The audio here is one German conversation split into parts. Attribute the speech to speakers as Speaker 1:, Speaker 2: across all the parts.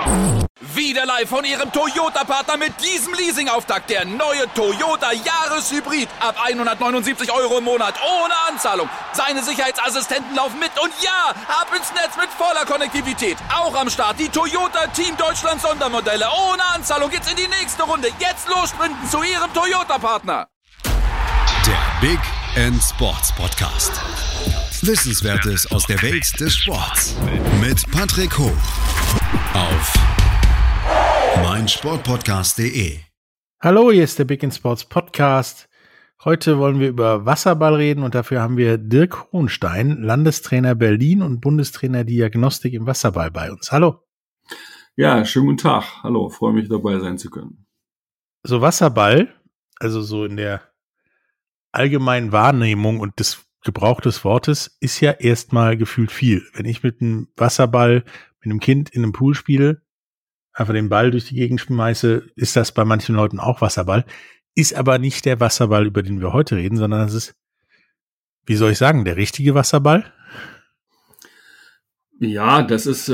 Speaker 1: Wieder live von Ihrem Toyota-Partner mit diesem Leasing-Auftakt. Der neue Toyota Jahreshybrid. Ab 179 € im Monat. Ohne Anzahlung. Seine Sicherheitsassistenten laufen mit. Und ja, ab ins Netz mit voller Konnektivität. Auch am Start die Toyota Team Deutschland Sondermodelle. Ohne Anzahlung geht's in die nächste Runde. Jetzt los sprinten zu Ihrem Toyota-Partner.
Speaker 2: Der Big End Sports Podcast. Wissenswertes aus der Welt des Sports. Mit Patrick Hoch. Auf meinsportpodcast.de.
Speaker 3: Hallo, hier ist der Big End Sports Podcast. Heute wollen wir über Wasserball reden und dafür haben wir Dirk Hohenstein, Landestrainer Berlin und Bundestrainer Diagnostik im Wasserball bei uns. Hallo.
Speaker 4: Ja, schönen guten Tag. Hallo, freue mich dabei sein zu können.
Speaker 3: So Wasserball, also so in der allgemeinen Wahrnehmung und des Gebrauch des Wortes, ist ja erstmal gefühlt viel. Wenn ich mit einem Wasserball, mit einem Kind in einem Pool spiele, einfach den Ball durch die Gegend schmeiße, ist das bei manchen Leuten auch Wasserball. Ist aber nicht der Wasserball, über den wir heute reden, sondern das ist, wie soll ich sagen, der richtige Wasserball?
Speaker 4: Ja, das ist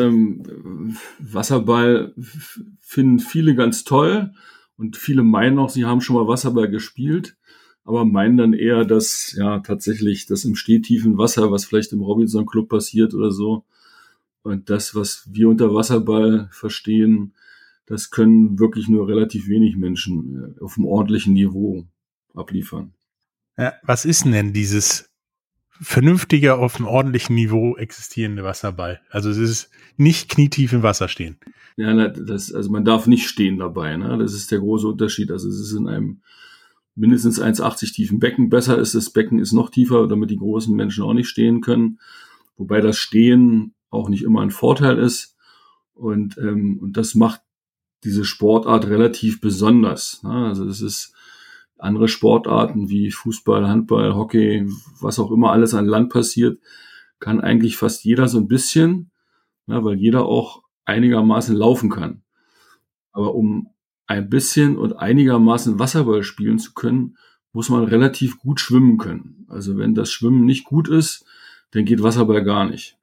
Speaker 4: Wasserball finden viele ganz toll und viele meinen auch, sie haben schon mal Wasserball gespielt, aber meinen dann eher, dass ja tatsächlich das im stehtiefen Wasser, was vielleicht im Robinson Club passiert oder so, und das, was wir unter Wasserball verstehen, das können wirklich nur relativ wenig Menschen auf einem ordentlichen Niveau abliefern.
Speaker 3: Ja, was ist denn dieses vernünftige, auf einem ordentlichen Niveau existierende Wasserball? Also es ist nicht knietief im Wasser stehen.
Speaker 4: Ja, also man darf nicht stehen dabei, ne? Das ist der große Unterschied. Also es ist in einem mindestens 1,80 tiefen Becken. Besser ist, das Becken ist noch tiefer, damit die großen Menschen auch nicht stehen können. Wobei das Stehen auch nicht immer ein Vorteil ist. Und das macht diese Sportart relativ besonders. Ne? Also es ist andere Sportarten wie Fußball, Handball, Hockey, was auch immer alles an Land passiert, kann eigentlich fast jeder so ein bisschen, ja, weil jeder auch einigermaßen laufen kann. Aber um ein bisschen und einigermaßen Wasserball spielen zu können, muss man relativ gut schwimmen können. Also wenn das Schwimmen nicht gut ist, dann geht Wasserball gar nicht.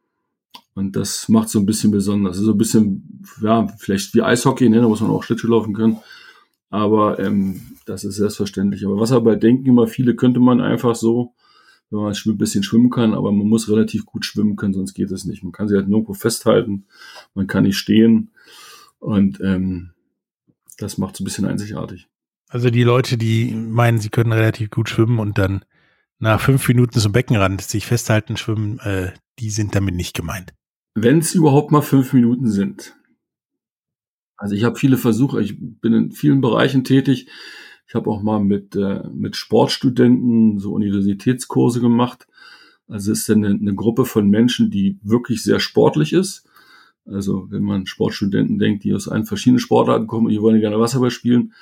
Speaker 4: Und das macht so ein bisschen besonders. So ein bisschen, ja, vielleicht wie Eishockey, ne, da muss man auch Schlittschuh laufen können. Aber das ist selbstverständlich. Aber Wasserball denken immer viele, könnte man einfach so, wenn man ein bisschen schwimmen kann, aber man muss relativ gut schwimmen können, sonst geht es nicht. Man kann sich halt nirgendwo festhalten, man kann nicht stehen und das macht es ein bisschen einzigartig.
Speaker 3: Also die Leute, die meinen, sie können relativ gut schwimmen und dann nach 5 Minuten zum Beckenrand sich festhalten, schwimmen, die sind damit nicht gemeint.
Speaker 4: Wenn es überhaupt mal 5 Minuten sind. Also ich habe viele Versuche, ich bin in vielen Bereichen tätig. Ich habe auch mal mit Sportstudenten so Universitätskurse gemacht. Also es ist eine Gruppe von Menschen, die wirklich sehr sportlich ist. Also wenn man Sportstudenten denkt, die aus allen verschiedenen Sportarten kommen, die wollen gerne Wasserball spielen.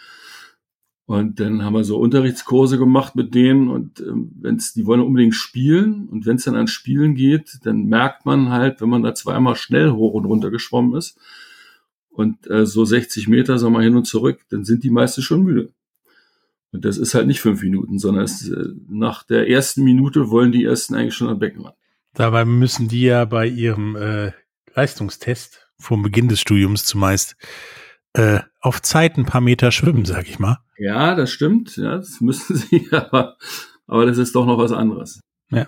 Speaker 4: Und dann haben wir so Unterrichtskurse gemacht mit denen und die wollen unbedingt spielen. Und wenn es dann ans Spielen geht, dann merkt man halt, wenn man da zweimal schnell hoch und runter geschwommen ist und so 60 Meter, sagen wir mal, hin und zurück, dann sind die meisten schon müde. Und das ist halt nicht 5 Minuten, sondern nach der ersten Minute wollen die ersten eigentlich schon am Becken ran.
Speaker 3: Dabei müssen die ja bei ihrem Leistungstest vor Beginn des Studiums zumeist auf Zeit ein paar Meter schwimmen, sag ich mal.
Speaker 4: Ja, das stimmt. Ja, das müssen sie, aber das ist doch noch was anderes.
Speaker 3: Ja.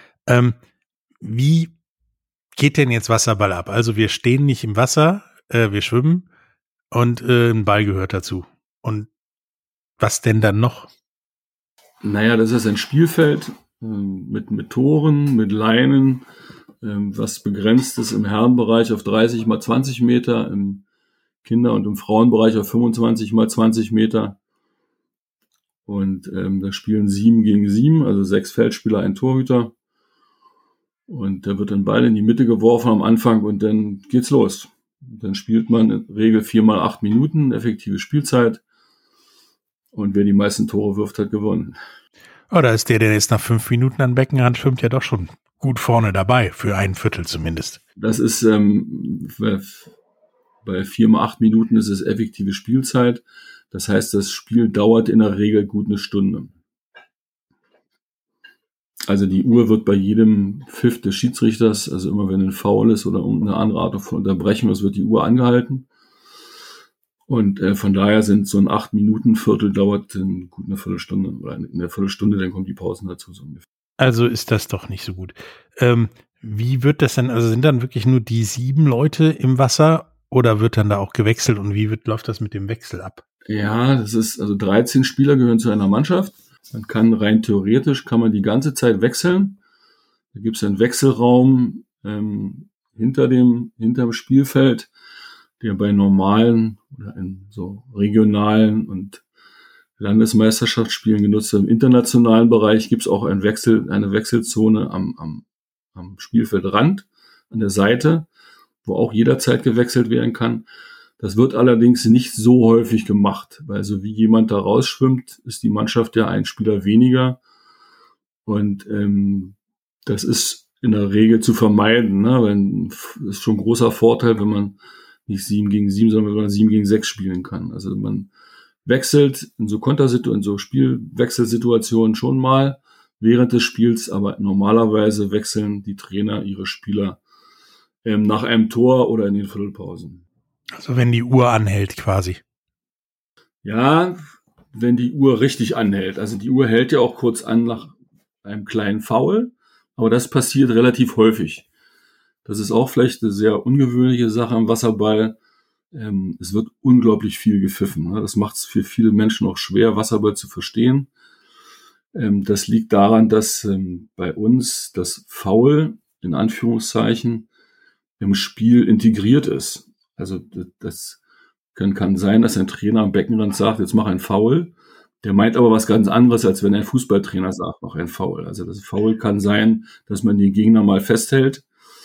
Speaker 3: Wie geht denn jetzt Wasserball ab? Also wir stehen nicht im Wasser, wir schwimmen und ein Ball gehört dazu. Und was denn dann noch?
Speaker 4: Naja, das ist ein Spielfeld mit Toren, mit Leinen, was begrenzt ist im Herrenbereich auf 30 mal 20 Meter, im Kinder- und im Frauenbereich auf 25 mal 20 Meter. Und da spielen 7 gegen 7, also 6 Feldspieler, ein Torhüter. Und da wird ein Ball in die Mitte geworfen am Anfang und dann geht's los. Dann spielt man in Regel 4 mal 8 Minuten, effektive Spielzeit. Und wer die meisten Tore wirft, hat gewonnen.
Speaker 3: Oh, da ist der jetzt nach 5 Minuten an Beckenrand schwimmt, ja doch schon gut vorne dabei, für ein Viertel zumindest.
Speaker 4: Das ist, bei 4 mal 8 Minuten ist es effektive Spielzeit. Das heißt, das Spiel dauert in der Regel gut eine Stunde. Also die Uhr wird bei jedem Pfiff des Schiedsrichters, also immer wenn ein Foul ist oder irgendeine andere Art von Unterbrechung ist, wird die Uhr angehalten. Und von daher sind so ein 8-Minuten-Viertel dauert gut eine Viertelstunde oder in der Viertelstunde, dann kommen die Pausen dazu so ungefähr.
Speaker 3: Also ist das doch nicht so gut. Wie wird das denn, also sind dann wirklich nur die 7 Leute im Wasser oder wird dann da auch gewechselt und läuft das mit dem Wechsel ab?
Speaker 4: Ja, das ist, also 13 Spieler gehören zu einer Mannschaft. Man kann rein theoretisch, kann man die ganze Zeit wechseln. Da gibt es einen Wechselraum hinterm Spielfeld, der bei normalen oder in so regionalen und Landesmeisterschaftsspielen genutzt wird. Im internationalen Bereich gibt es auch eine Wechselzone am Spielfeldrand, an der Seite, wo auch jederzeit gewechselt werden kann. Das wird allerdings nicht so häufig gemacht, weil so wie jemand da rausschwimmt, ist die Mannschaft ja ein Spieler weniger. Und das ist in der Regel zu vermeiden. Ne? Das ist schon ein großer Vorteil, wenn man nicht 7 gegen 7, sondern wenn man 7 gegen 6 spielen kann. Also man wechselt in so Spielwechselsituationen schon mal während des Spiels, aber normalerweise wechseln die Trainer ihre Spieler nach einem Tor oder in den Viertelpausen.
Speaker 3: Also wenn die Uhr anhält quasi.
Speaker 4: Ja, wenn die Uhr richtig anhält. Also die Uhr hält ja auch kurz an nach einem kleinen Foul, aber das passiert relativ häufig. Das ist auch vielleicht eine sehr ungewöhnliche Sache am Wasserball. Es wird unglaublich viel gepfiffen. Ne? Das macht es für viele Menschen auch schwer, Wasserball zu verstehen. Das liegt daran, dass bei uns das Foul, in Anführungszeichen, im Spiel integriert ist. Also das kann sein, dass ein Trainer am Beckenrand sagt, jetzt mach ein Foul. Der meint aber was ganz anderes, als wenn ein Fußballtrainer sagt, mach ein Foul. Also das Foul kann sein, dass man den Gegner mal festhält.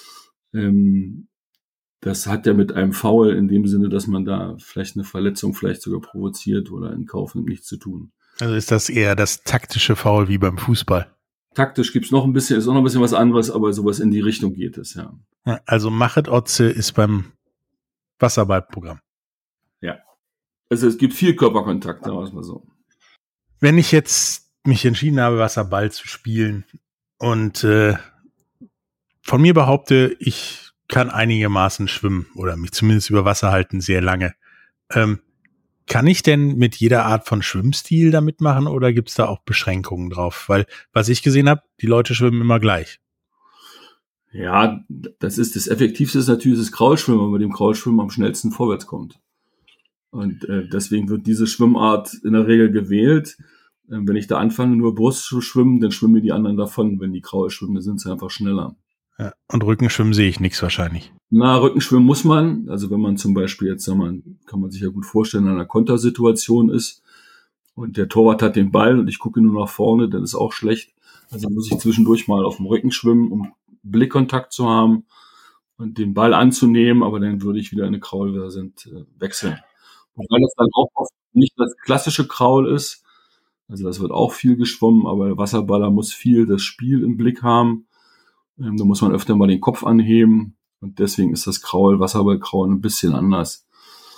Speaker 4: Das hat ja mit einem Foul in dem Sinne, dass man da vielleicht eine Verletzung vielleicht sogar provoziert oder in Kauf nimmt, nichts zu tun.
Speaker 3: Also ist das eher das taktische Foul wie beim Fußball?
Speaker 4: Taktisch ist auch noch ein bisschen was anderes, aber sowas in die Richtung geht es, ja.
Speaker 3: Also Machet Otze ist beim Wasserballprogramm.
Speaker 4: Ja. Also es gibt viel Körperkontakt, sagen wir es mal so.
Speaker 3: Wenn ich jetzt mich entschieden habe, Wasserball zu spielen und von mir behaupte, ich kann einigermaßen schwimmen oder mich zumindest über Wasser halten sehr lange. Kann ich denn mit jeder Art von Schwimmstil da mitmachen oder gibt es da auch Beschränkungen drauf? Weil, was ich gesehen habe, die Leute schwimmen immer gleich.
Speaker 4: Ja, das Effektivste ist natürlich das Kraulschwimmen, weil man mit dem Kraulschwimmen am schnellsten vorwärts kommt. Und deswegen wird diese Schwimmart in der Regel gewählt. Wenn ich da anfange, nur Brust zu schwimmen, dann schwimmen mir die anderen davon. Wenn die Kraul schwimmen, dann sind sie einfach schneller.
Speaker 3: Ja, und Rückenschwimmen sehe ich nichts wahrscheinlich.
Speaker 4: Na, Rückenschwimmen muss man. Also wenn man zum Beispiel jetzt, kann man sich ja gut vorstellen, in einer Kontersituation ist und der Torwart hat den Ball und ich gucke nur nach vorne, dann ist auch schlecht. Also muss ich zwischendurch mal auf dem Rücken schwimmen, um Blickkontakt zu haben und den Ball anzunehmen, aber dann würde ich wieder in eine Kraulversion wechseln. Und weil das dann auch oft nicht das klassische Kraul ist, also das wird auch viel geschwommen, aber der Wasserballer muss viel das Spiel im Blick haben. Da muss man öfter mal den Kopf anheben und deswegen ist das Wasserballkraul ein bisschen anders.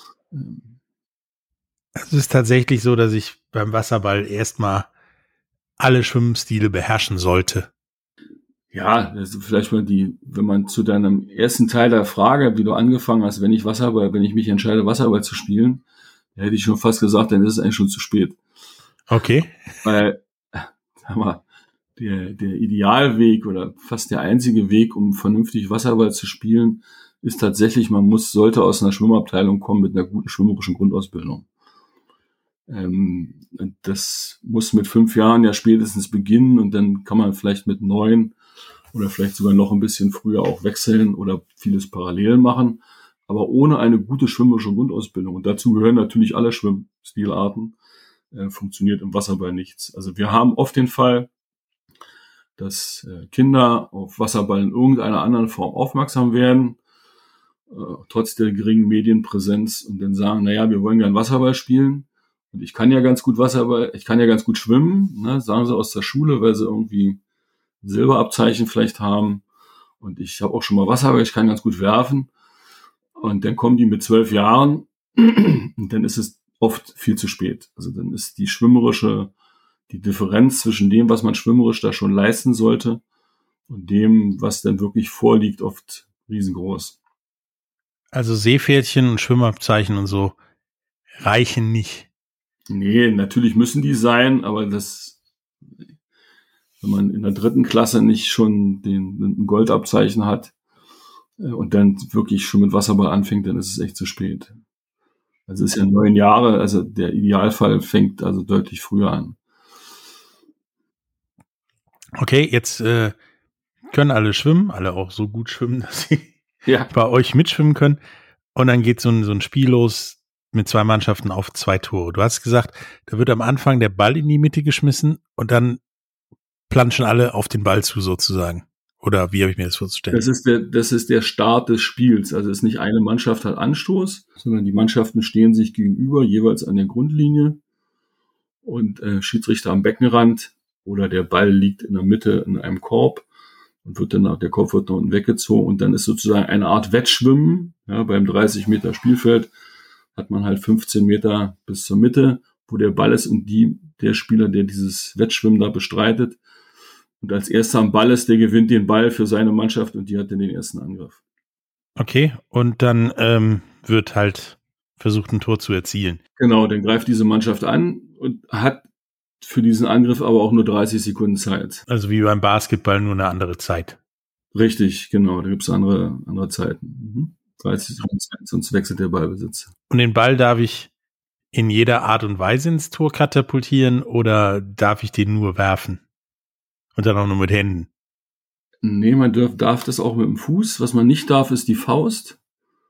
Speaker 3: Es ist tatsächlich so, dass ich beim Wasserball erstmal alle Schwimmstile beherrschen sollte.
Speaker 4: Ja, das ist vielleicht mal wenn man zu deinem ersten Teil der Frage, wie du angefangen hast, wenn ich mich entscheide, Wasserball zu spielen, da hätte ich schon fast gesagt, dann ist es eigentlich schon zu spät.
Speaker 3: Okay.
Speaker 4: Weil, sag mal, der Idealweg oder fast der einzige Weg, um vernünftig Wasserball zu spielen, ist tatsächlich, sollte aus einer Schwimmabteilung kommen mit einer guten schwimmerischen Grundausbildung. Das muss mit 5 Jahren ja spätestens beginnen und dann kann man vielleicht mit 9 oder vielleicht sogar noch ein bisschen früher auch wechseln oder vieles parallel machen. Aber ohne eine gute schwimmerische Grundausbildung, und dazu gehören natürlich alle Schwimmstilarten, funktioniert im Wasserball nichts. Also wir haben oft den Fall, dass Kinder auf Wasserball in irgendeiner anderen Form aufmerksam werden, trotz der geringen Medienpräsenz und dann sagen, naja, wir wollen gern Wasserball spielen und ich kann ja ganz gut schwimmen, ne, sagen sie aus der Schule, weil sie irgendwie ein Silberabzeichen vielleicht haben und ich habe auch schon mal Wasserball, ich kann ganz gut werfen und dann kommen die mit 12 Jahren und dann ist es oft viel zu spät. Also dann ist die schwimmerische die Differenz zwischen dem, was man schwimmerisch da schon leisten sollte und dem, was dann wirklich vorliegt, oft riesengroß.
Speaker 3: Also Seepferdchen und Schwimmabzeichen und so reichen nicht.
Speaker 4: Nee, natürlich müssen die sein, aber das, wenn man in der 3. Klasse nicht schon ein Goldabzeichen hat und dann wirklich schon mit Wasserball anfängt, dann ist es echt zu spät. Also es ist ja 9 Jahre, also der Idealfall fängt also deutlich früher an.
Speaker 3: Okay, jetzt können alle schwimmen, alle auch so gut schwimmen, dass sie bei euch mitschwimmen können. Und dann geht so ein Spiel los mit 2 Mannschaften auf 2 Tore. Du hast gesagt, da wird am Anfang der Ball in die Mitte geschmissen und dann planschen alle auf den Ball zu sozusagen. Oder wie habe ich mir das vorzustellen?
Speaker 4: Das ist der Start des Spiels. Also es ist nicht eine Mannschaft hat Anstoß, sondern die Mannschaften stehen sich gegenüber, jeweils an der Grundlinie und Schiedsrichter am Beckenrand oder der Ball liegt in der Mitte in einem Korb und der Korb wird nach unten weggezogen und dann ist sozusagen eine Art Wettschwimmen. Ja, beim 30 Meter Spielfeld hat man halt 15 Meter bis zur Mitte, wo der Ball ist und der Spieler, der dieses Wettschwimmen da bestreitet und als erster am Ball ist, der gewinnt den Ball für seine Mannschaft und die hat dann den ersten Angriff.
Speaker 3: Okay, und dann wird halt versucht, ein Tor zu erzielen.
Speaker 4: Genau, dann greift diese Mannschaft an und hat für diesen Angriff aber auch nur 30 Sekunden Zeit.
Speaker 3: Also wie beim Basketball, nur eine andere Zeit.
Speaker 4: Richtig, genau, da gibt's andere Zeiten. 30 Sekunden Zeit, sonst wechselt der Ballbesitz.
Speaker 3: Und den Ball darf ich in jeder Art und Weise ins Tor katapultieren oder darf ich den nur werfen? Und dann auch nur mit Händen?
Speaker 4: Nee, man darf das auch mit dem Fuß. Was man nicht darf, ist die Faust.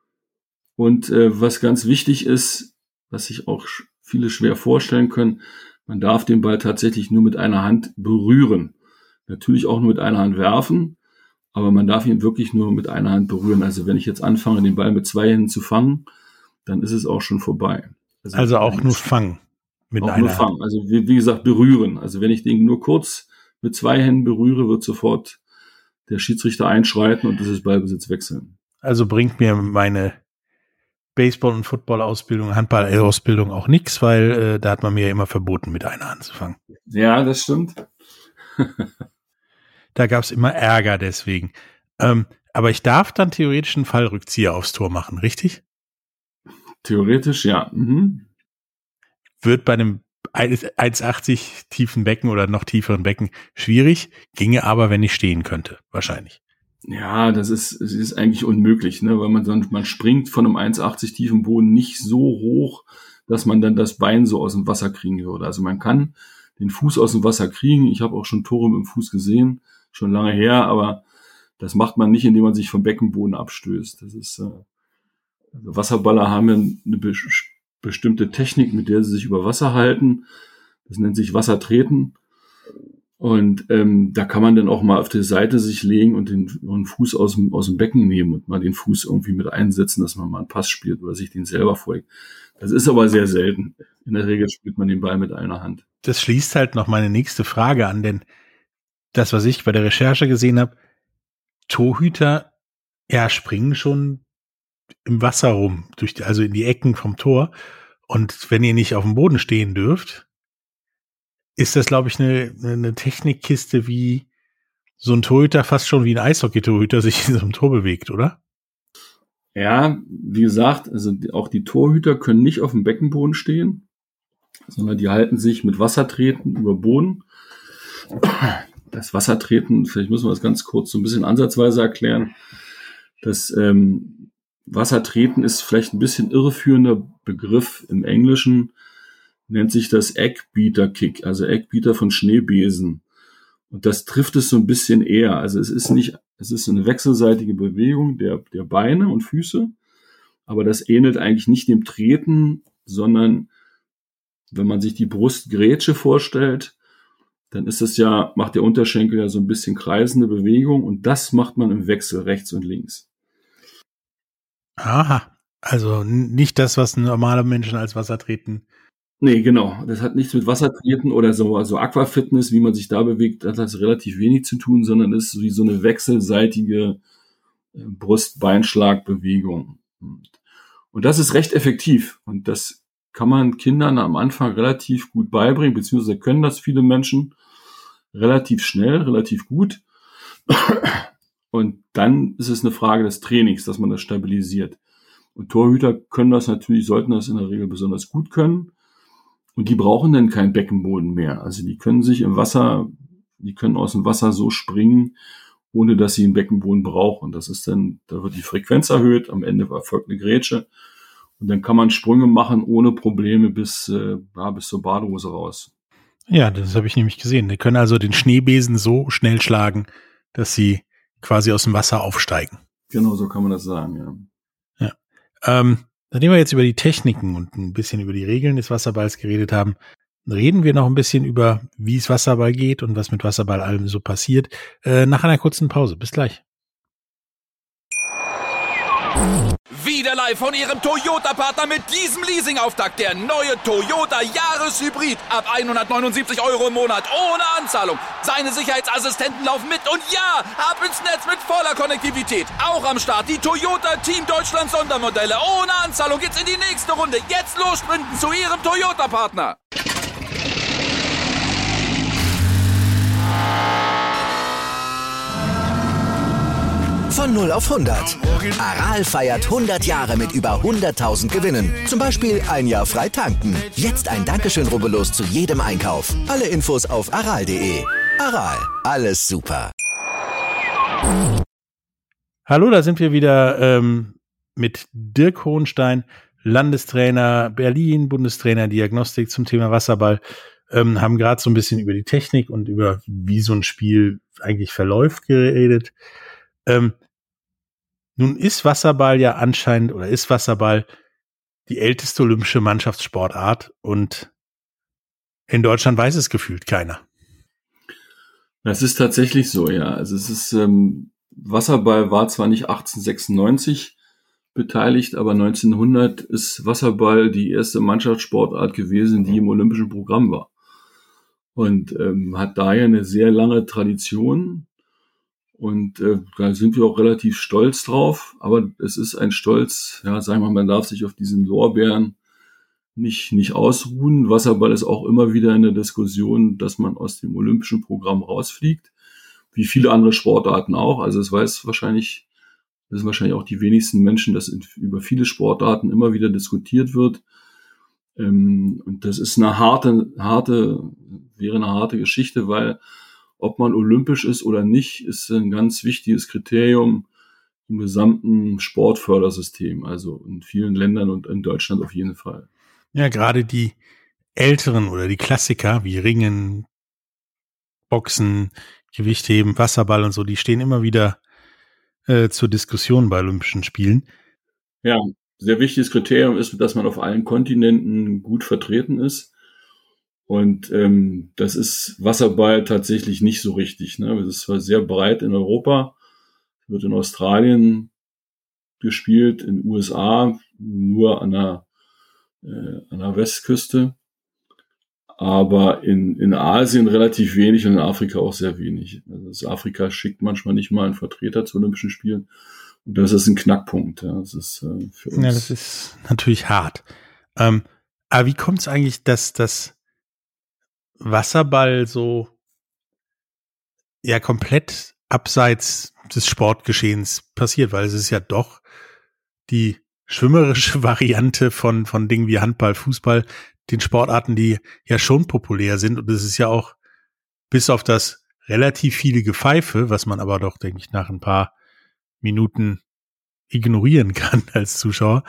Speaker 4: Und was ganz wichtig ist, was sich auch viele schwer vorstellen können, man darf den Ball tatsächlich nur mit einer Hand berühren. Natürlich auch nur mit einer Hand werfen, aber man darf ihn wirklich nur mit einer Hand berühren. Also wenn ich jetzt anfange, den Ball mit 2 Händen zu fangen, dann ist es auch schon vorbei.
Speaker 3: Also auch nur fangen.
Speaker 4: Mit auch nur fangen. Also wie gesagt, berühren. Also wenn ich den nur kurz mit 2 Händen berühre, wird sofort der Schiedsrichter einschreiten und das ist Ballbesitz wechseln.
Speaker 3: Also bringt mir meine Baseball- und Football-Ausbildung, Handball-Ausbildung auch nichts, weil da hat man mir ja immer verboten, mit einer Hand zu fangen.
Speaker 4: Ja, das stimmt.
Speaker 3: Da gab es immer Ärger deswegen. Aber ich darf dann theoretisch einen Fallrückzieher aufs Tor machen, richtig?
Speaker 4: Theoretisch, ja.
Speaker 3: Wird bei einem 1,80 tiefen Becken oder noch tieferen Becken schwierig, ginge aber, wenn ich stehen könnte, wahrscheinlich.
Speaker 4: Ja, es ist eigentlich unmöglich, ne, weil man springt von einem 1,80 tiefen Boden nicht so hoch, dass man dann das Bein so aus dem Wasser kriegen würde. Also man kann den Fuß aus dem Wasser kriegen. Ich habe auch schon Tore mit dem Fuß gesehen, schon lange her, aber das macht man nicht, indem man sich vom Beckenboden abstößt. Das ist also Wasserballer haben ja eine bestimmte Technik, mit der sie sich über Wasser halten. Das nennt sich Wassertreten. Und da kann man dann auch mal auf die Seite sich legen und den Fuß aus dem Becken nehmen und mal den Fuß irgendwie mit einsetzen, dass man mal einen Pass spielt oder sich den selber vorlegt. Das ist aber sehr selten. In der Regel spielt man den Ball mit einer Hand.
Speaker 3: Das schließt halt noch meine nächste Frage an, denn das, was ich bei der Recherche gesehen habe, Torhüter, springen schon im Wasser rum, also in die Ecken vom Tor. Und wenn ihr nicht auf dem Boden stehen dürft, ist das, glaube ich, eine Technikkiste, wie so ein Torhüter, fast schon wie ein Eishockey-Torhüter sich in so einem Tor bewegt, oder?
Speaker 4: Ja, wie gesagt, also auch die Torhüter können nicht auf dem Beckenboden stehen, sondern die halten sich mit Wassertreten über Boden. Das Wassertreten, vielleicht müssen wir das ganz kurz so ein bisschen ansatzweise erklären. Das Wassertreten ist vielleicht ein bisschen irreführender Begriff im Englischen, nennt sich das Eggbeater-Kick, also Eggbeater von Schneebesen. Und das trifft es so ein bisschen eher. Also es ist eine wechselseitige Bewegung der Beine und Füße, aber das ähnelt eigentlich nicht dem Treten, sondern wenn man sich die Brustgrätsche vorstellt, dann ist es macht der Unterschenkel ja so ein bisschen kreisende Bewegung und das macht man im Wechsel rechts und links.
Speaker 3: Aha, also nicht das, was normale Menschen als Wassertreten.
Speaker 4: Nee, genau. Das hat nichts mit Wassertreten oder so Aquafitness, wie man sich da bewegt, das hat relativ wenig zu tun, sondern ist wie so eine wechselseitige Brust-Beinschlag-Bewegung. Und das ist recht effektiv. Und das kann man Kindern am Anfang relativ gut beibringen, beziehungsweise können das viele Menschen relativ schnell, relativ gut. Und dann ist es eine Frage des Trainings, dass man das stabilisiert. Und Torhüter können das natürlich, sollten das in der Regel besonders gut können. Und die brauchen dann keinen Beckenboden mehr. Also die können sich im Wasser, die können aus dem Wasser so springen, ohne dass sie einen Beckenboden brauchen. Das ist dann, da wird die Frequenz erhöht, am Ende erfolgt eine Grätsche. Und dann kann man Sprünge machen ohne Probleme bis zur Badehose raus.
Speaker 3: Ja, das habe ich nämlich gesehen. Die können also den Schneebesen so schnell schlagen, dass sie quasi aus dem Wasser aufsteigen.
Speaker 4: Genau, so kann man das sagen,
Speaker 3: ja. Nachdem wir jetzt über die Techniken und ein bisschen über die Regeln des Wasserballs geredet haben, reden wir noch ein bisschen über, wie es Wasserball geht und was mit Wasserball allem so passiert, nach einer kurzen Pause. Bis gleich.
Speaker 1: Wieder live von Ihrem Toyota-Partner mit diesem Leasing-Auftakt. Der neue Toyota Jahreshybrid. Ab 179 € im Monat. Ohne Anzahlung. Seine Sicherheitsassistenten laufen mit. Und ja, ab ins Netz mit voller Konnektivität. Auch am Start die Toyota Team Deutschland Sondermodelle. Ohne Anzahlung geht's in die nächste Runde. Jetzt los sprinten zu Ihrem Toyota-Partner.
Speaker 5: Von 0 auf 100. Aral feiert 100 Jahre mit über 100.000 Gewinnen. Zum Beispiel ein Jahr frei tanken. Jetzt ein Dankeschön, rubbellos zu jedem Einkauf. Alle Infos auf aral.de. Aral, alles super.
Speaker 3: Hallo, da sind wir wieder mit Dirk Hohenstein, Landestrainer Berlin, Bundestrainer Diagnostik zum Thema Wasserball. Haben gerade so ein bisschen über die Technik und über wie so ein Spiel eigentlich verläuft geredet. Nun ist Wasserball ja anscheinend, oder ist Wasserball die älteste olympische Mannschaftssportart und in Deutschland weiß es gefühlt keiner.
Speaker 4: Das ist tatsächlich so, ja. Also es ist, Wasserball war zwar nicht 1896 beteiligt, aber 1900 ist Wasserball die erste Mannschaftssportart gewesen, die im olympischen Programm war. Und hat daher eine sehr lange Tradition. Und da sind wir auch relativ stolz drauf. Aber es ist ein Stolz, ja, sagen wir mal, man darf sich auf diesen Lorbeeren nicht ausruhen. Wasserball ist auch immer wieder in der Diskussion, dass man aus dem olympischen Programm rausfliegt. Wie viele andere Sportarten auch. Also es wissen wahrscheinlich auch die wenigsten Menschen, dass über viele Sportarten immer wieder diskutiert wird. Und das ist wäre eine harte Geschichte, weil ob man olympisch ist oder nicht, ist ein ganz wichtiges Kriterium im gesamten Sportfördersystem, also in vielen Ländern und in Deutschland auf jeden Fall.
Speaker 3: Ja, gerade die älteren oder die Klassiker wie Ringen, Boxen, Gewichtheben, Wasserball und so, die stehen immer wieder zur Diskussion bei Olympischen Spielen.
Speaker 4: Ja, sehr wichtiges Kriterium ist, dass man auf allen Kontinenten gut vertreten ist. Und das ist Wasserball tatsächlich nicht so richtig. Ne? Das ist zwar sehr breit in Europa, wird in Australien gespielt, in den USA nur an der Westküste, aber in Asien relativ wenig und in Afrika auch sehr wenig. Also Afrika schickt manchmal nicht mal einen Vertreter zu Olympischen Spielen. Und das ist ein Knackpunkt. Ja. Das ist für uns.
Speaker 3: Ja, das ist natürlich hart. Aber wie kommt es eigentlich, dass das Wasserball so ja komplett abseits des Sportgeschehens passiert, weil es ist ja doch die schwimmerische Variante von Dingen wie Handball, Fußball, den Sportarten, die ja schon populär sind, und es ist ja auch bis auf das relativ viele Gepfeife, was man aber doch, denke ich, nach ein paar Minuten ignorieren kann als Zuschauer,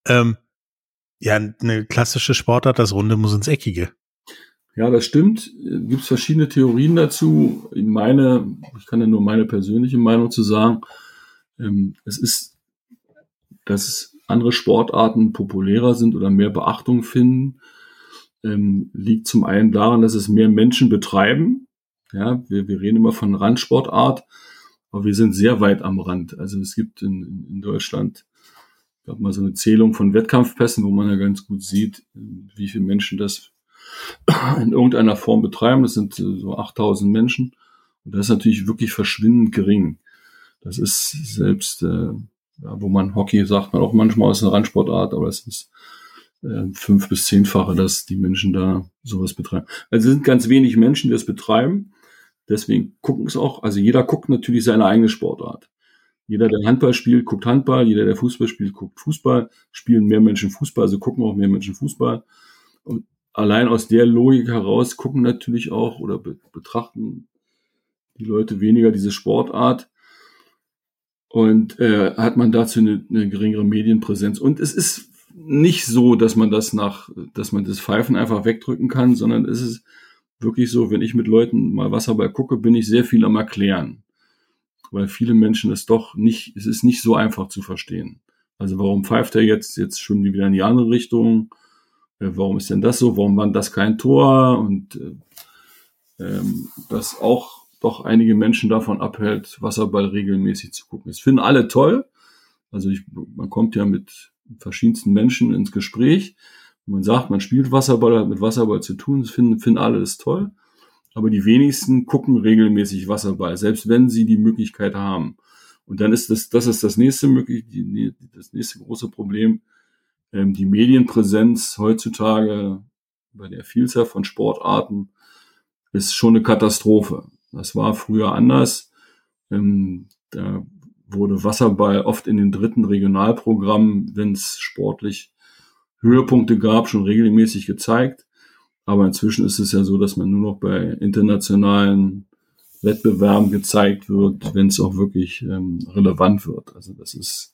Speaker 3: ja, eine klassische Sportart, das Runde muss ins Eckige.
Speaker 4: Ja, das stimmt. Gibt es verschiedene Theorien dazu. Ich kann ja nur meine persönliche Meinung zu sagen. Es ist, dass andere Sportarten populärer sind oder mehr Beachtung finden, liegt zum einen daran, dass es mehr Menschen betreiben. Ja, wir reden immer von Randsportart, aber wir sind sehr weit am Rand. Also es gibt in Deutschland, ich glaube mal so eine Zählung von Wettkampfpässen, wo man ja ganz gut sieht, wie viele Menschen das in irgendeiner Form betreiben. Das sind so 8.000 Menschen. Und das ist natürlich wirklich verschwindend gering. Das ist selbst, wo man Hockey sagt, man auch manchmal aus einer Randsportart, aber es ist 5- bis 10-fache, dass die Menschen da sowas betreiben. Also es sind ganz wenig Menschen, die das betreiben. Deswegen gucken es auch, also jeder guckt natürlich seine eigene Sportart. Jeder, der Handball spielt, guckt Handball. Jeder, der Fußball spielt, guckt Fußball. Spielen mehr Menschen Fußball, also gucken auch mehr Menschen Fußball. Und allein aus der Logik heraus gucken natürlich auch oder betrachten die Leute weniger diese Sportart. Und hat man dazu eine geringere Medienpräsenz. Und es ist nicht so, dass man das Pfeifen einfach wegdrücken kann, sondern es ist wirklich so, wenn ich mit Leuten mal Wasserball gucke, bin ich sehr viel am Erklären. Weil viele Menschen es ist nicht so einfach zu verstehen. Also warum pfeift er jetzt schwimmen die wieder in die andere Richtung? Warum ist denn das so? Warum war das kein Tor? Und das auch doch einige Menschen davon abhält, Wasserball regelmäßig zu gucken. Das finden alle toll. Also man kommt ja mit verschiedensten Menschen ins Gespräch. Man sagt, man spielt Wasserball, hat mit Wasserball zu tun. Das finden alle das toll. Aber die wenigsten gucken regelmäßig Wasserball, selbst wenn sie die Möglichkeit haben. Und dann ist das nächste große Problem. Die Medienpräsenz heutzutage bei der Vielzahl von Sportarten ist schon eine Katastrophe. Das war früher anders. Da wurde Wasserball oft in den 3. Regionalprogrammen, wenn es sportlich Höhepunkte gab, schon regelmäßig gezeigt. Aber inzwischen ist es ja so, dass man nur noch bei internationalen Wettbewerben gezeigt wird, wenn es auch wirklich relevant wird. Also das ist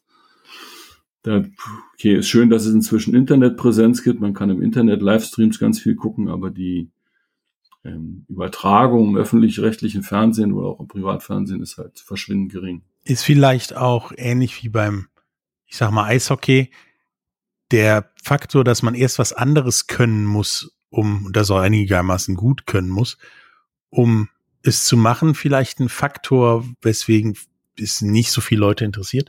Speaker 4: ist schön, dass es inzwischen Internetpräsenz gibt. Man kann im Internet Livestreams ganz viel gucken, aber die Übertragung im öffentlich-rechtlichen Fernsehen oder auch im Privatfernsehen ist halt verschwindend gering.
Speaker 3: Ist vielleicht auch ähnlich wie beim, ich sag mal, Eishockey, der Faktor, dass man erst was anderes können muss, und das auch einigermaßen gut können muss, um es zu machen, vielleicht ein Faktor, weswegen es nicht so viele Leute interessiert?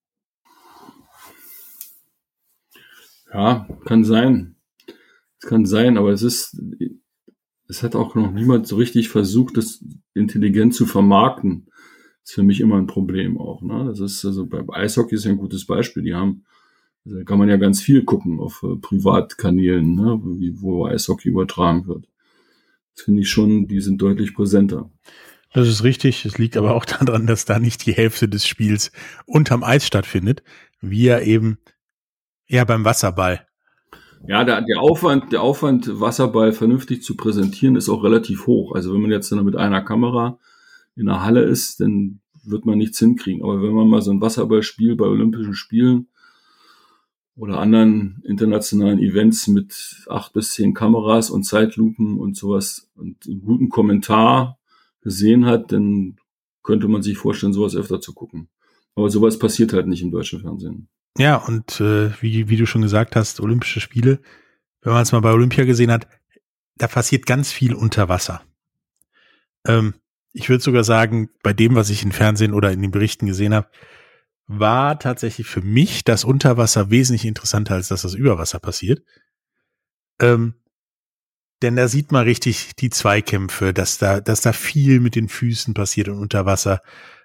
Speaker 4: Ja, kann sein. Es kann sein, aber es hat auch noch niemand so richtig versucht, das intelligent zu vermarkten. Das ist für mich immer ein Problem auch, ne? Das ist, also beim Eishockey ist ja ein gutes Beispiel. Da kann man ja ganz viel gucken auf Privatkanälen, ne, wo Eishockey übertragen wird. Das finde ich schon, die sind deutlich präsenter.
Speaker 3: Das ist richtig. Es liegt aber auch daran, dass da nicht die Hälfte des Spiels unterm Eis stattfindet, wie ja eben beim Wasserball.
Speaker 4: Ja, der Aufwand, Wasserball vernünftig zu präsentieren, ist auch relativ hoch. Also wenn man jetzt dann mit einer Kamera in der Halle ist, dann wird man nichts hinkriegen. Aber wenn man mal so ein Wasserballspiel bei Olympischen Spielen oder anderen internationalen Events mit 8 bis 10 Kameras und Zeitlupen und sowas und einen guten Kommentar gesehen hat, dann könnte man sich vorstellen, sowas öfter zu gucken. Aber sowas passiert halt nicht im deutschen Fernsehen.
Speaker 3: Ja, und wie du schon gesagt hast, Olympische Spiele, wenn man es mal bei Olympia gesehen hat, da passiert ganz viel unter Wasser. Ich würde sogar sagen, bei dem, was ich im Fernsehen oder in den Berichten gesehen habe, war tatsächlich für mich das Unterwasser wesentlich interessanter als das über Wasser passiert. Denn da sieht man richtig die Zweikämpfe, dass da viel mit den Füßen passiert und unter Wasser.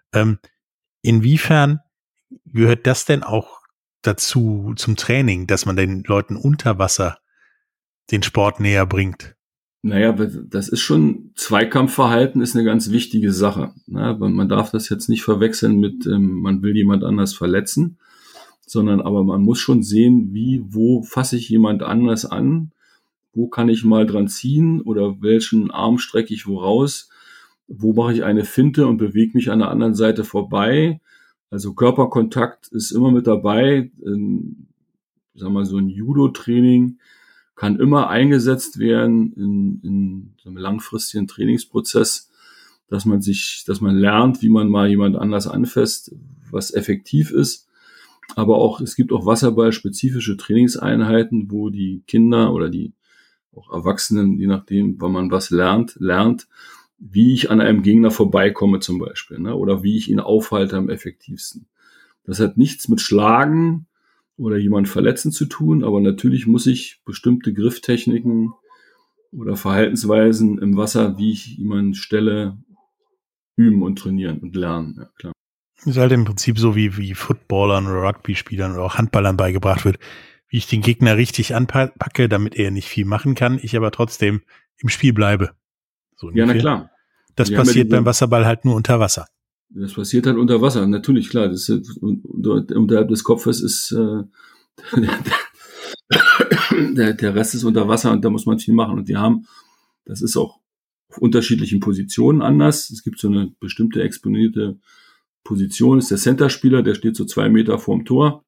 Speaker 3: Inwiefern gehört das denn auch dazu zum Training, dass man den Leuten unter Wasser den Sport näher bringt?
Speaker 4: Naja, das ist schon, Zweikampfverhalten ist eine ganz wichtige Sache. Man darf das jetzt nicht verwechseln mit, man will jemand anders verletzen, sondern aber man muss schon sehen, wo fasse ich jemand anders an, wo kann ich mal dran ziehen oder welchen Arm strecke ich wo raus, wo mache ich eine Finte und bewege mich an der anderen Seite vorbei. Also Körperkontakt ist immer mit dabei. So ein Judo-Training kann immer eingesetzt werden in so einem langfristigen Trainingsprozess, dass man lernt, wie man mal jemand anders anfasst, was effektiv ist. Aber es gibt auch Wasserball-spezifische Trainingseinheiten, wo die Kinder oder die auch Erwachsenen, je nachdem, wann man was lernt, wie ich an einem Gegner vorbeikomme zum Beispiel, ne? Oder wie ich ihn aufhalte am effektivsten. Das hat nichts mit Schlagen oder jemand verletzen zu tun, aber natürlich muss ich bestimmte Grifftechniken oder Verhaltensweisen im Wasser, wie ich jemanden stelle, üben und trainieren und lernen. Ja, klar.
Speaker 3: Das ist halt im Prinzip so wie Footballern oder Rugby-Spielern oder auch Handballern beigebracht wird. wie ich den Gegner richtig anpacke, damit er nicht viel machen kann, ich aber trotzdem im Spiel bleibe. So
Speaker 4: Ja, na
Speaker 3: ungefähr.
Speaker 4: klar.
Speaker 3: Das
Speaker 4: Die haben
Speaker 3: passiert
Speaker 4: ja
Speaker 3: beim Wasserball halt nur unter Wasser.
Speaker 4: Das passiert halt unter Wasser, natürlich, klar. Das ist, unterhalb des Kopfes ist der Rest ist unter Wasser und da muss man viel machen. Und das ist auch auf unterschiedlichen Positionen anders. Es gibt so eine bestimmte exponierte Position, das ist der Centerspieler, der steht so 2 Meter vorm Tor.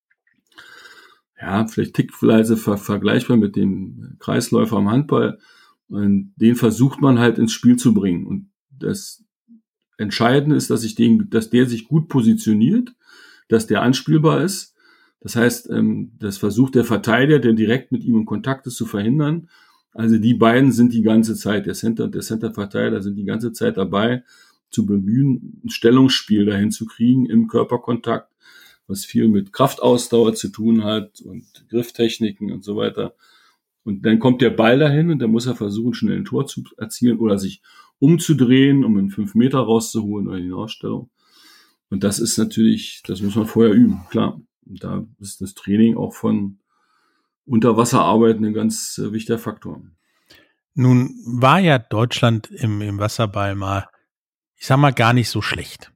Speaker 4: Ja, vielleicht tickweise vergleichbar mit dem Kreisläufer am Handball. Und den versucht man halt ins Spiel zu bringen. Und das Entscheidende ist, dass der sich gut positioniert, dass der anspielbar ist. Das heißt, das versucht der Verteidiger, der direkt mit ihm in Kontakt ist, zu verhindern. Also die beiden sind die ganze Zeit, der Center und der Center-Verteidiger sind die ganze Zeit dabei, zu bemühen, ein Stellungsspiel dahin zu kriegen im Körperkontakt, was viel mit Kraftausdauer zu tun hat und Grifftechniken und so weiter. Und dann kommt der Ball dahin und dann muss er versuchen, schnell ein Tor zu erzielen oder sich umzudrehen, um einen 5 Meter rauszuholen oder die Ausstellung. Und das ist natürlich, das muss man vorher üben, klar. Und da ist das Training auch von Unterwasserarbeiten ein ganz wichtiger Faktor.
Speaker 3: Nun war ja Deutschland im Wasserball mal, ich sag mal, gar nicht so schlecht.